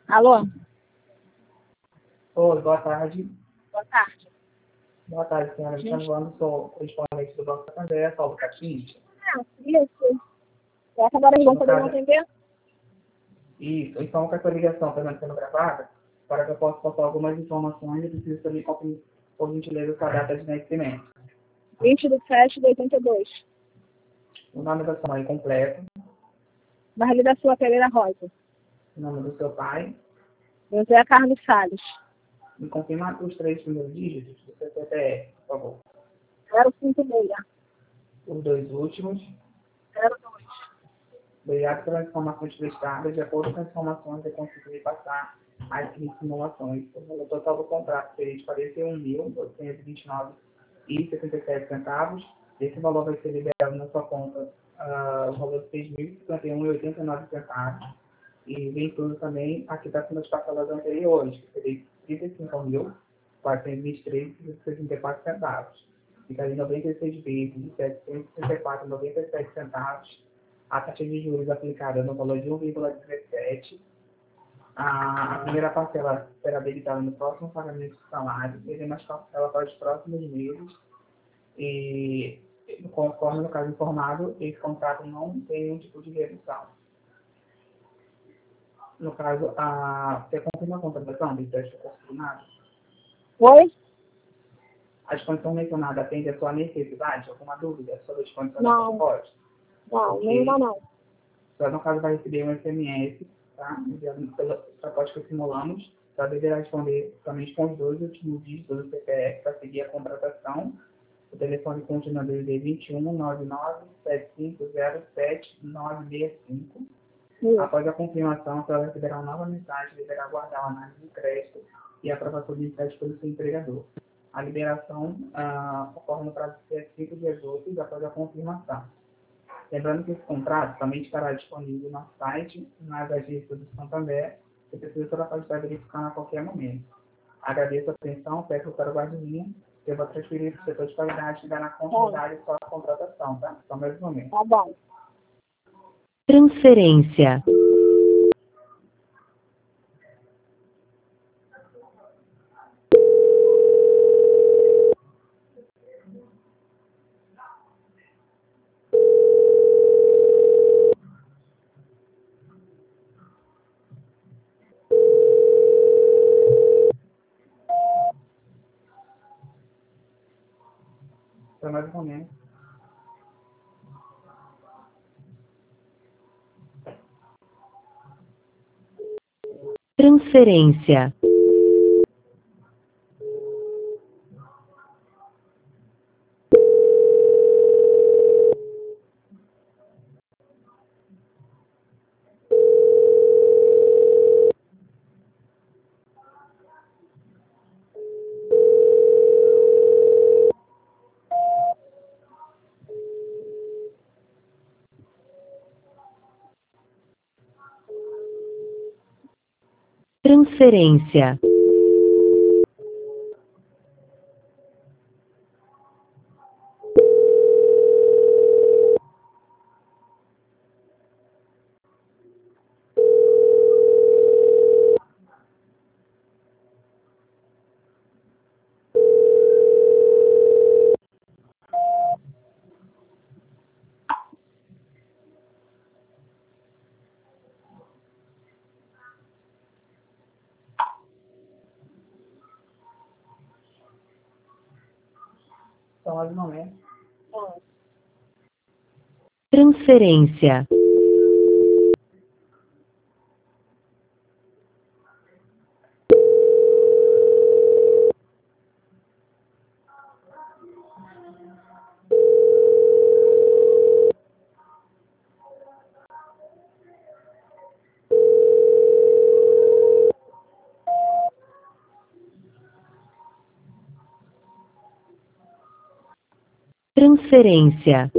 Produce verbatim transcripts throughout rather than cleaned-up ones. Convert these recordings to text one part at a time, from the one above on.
Alô? Oi, boa tarde. Boa tarde. Boa tarde, senhora. Me Gente. chamando, sou correspondente do Banco Santander, Paulo Catins. Ah, isso. Será que agora eles vão No poder me caso, atender? isso. Então, com essa ligação está sendo gravada, para que eu possa passar algumas informações, eu preciso também, por por gentileza, sua data de nascimento. vinte de sete de oitenta e dois. O nome da sua mãe completo, Marli da Sua Pereira Rosa. o nome do seu pai, José Carlos Salles. me confirma os três primeiros dígitos do seu C P F, por favor. zero cinco seis. Os dois últimos. zero dois. Obrigado pelas informações prestadas. De acordo com as informações, eu consegui passar as simulações. O valor total do contrato seria de quarenta e um mil, oitocentos e vinte e nove reais e setenta e sete centavos. Esse valor vai ser liberado na sua conta, uh, o valor de seis mil e cinquenta e um reais e oitenta e nove centavos. E vem tudo também aqui está sendo as parcelas anteriores, que seria trinta e cinco mil, quatrocentos e vinte e três reais e sessenta e quatro centavos. Ficaria noventa e seis vezes de setecentos e sessenta e quatro reais e noventa e sete centavos. A taxa de juros aplicada no valor de um vírgula dezessete. A, a primeira parcela será debitada no próximo pagamento do salário, e mais parcela para os próximos meses. E, conforme no caso informado, esse contrato não tem nenhum tipo de redução. No caso, a, você confirma a contratação do teste confirmado? Oi? As condições mencionadas atendem a sua necessidade? Alguma dúvida sobre as condições da Não. proposta? Não, Ok. nenhuma não. Só no caso vai receber um S M S, tá? Enviado pela proposta que simulamos. Só deverá responder somente com os dois últimos dígitos do C P F para seguir a contratação. O telefone continuador é vinte e um, nove nove, sete cinco zero, sete nove seis cinco. Isso. Após a confirmação, ela receberá uma nova mensagem, deverá aguardar a análise de crédito e a aprovação de crédito pelo seu empregador. A liberação ah, ocorre no prazo de cinco dias úteis após a confirmação. Lembrando que esse contrato também estará disponível no site, nas agências do Santander, que precisa toda estar verificando a qualquer momento. Agradeço a atenção, peço para o guarda-linha, que eu vou transferir para o setor de qualidade e dar na continuidade só a contratação, tá? Só mais um momento. Tá bom. Transferência. Só mais um momento. Transferência. Transferência. Só mais um momento. Transferência. Transferência.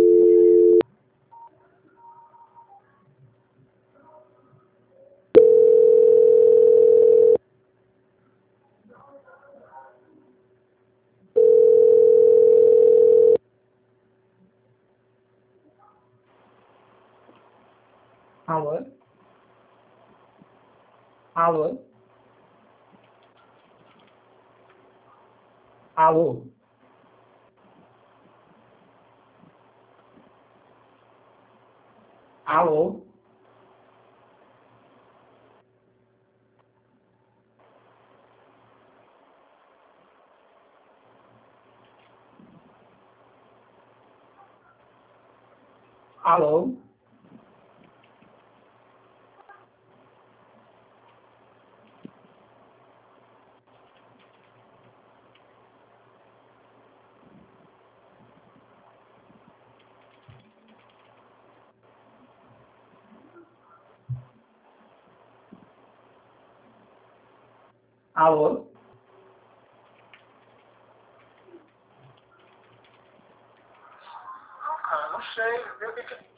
Alô? Alô? Alô? Alô? Alô? Alô? Ah, não sei. Eu vi que...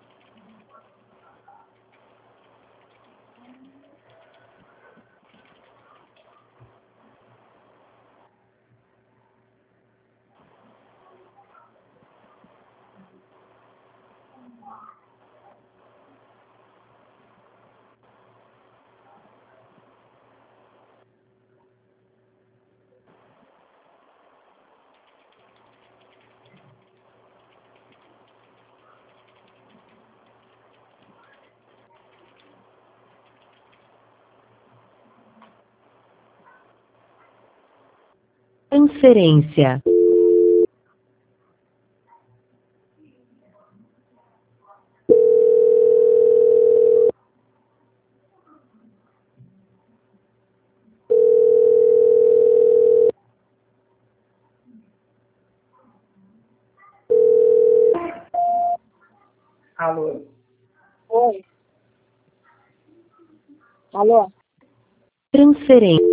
Transferência. Alô? Oi. Alô? Transferência.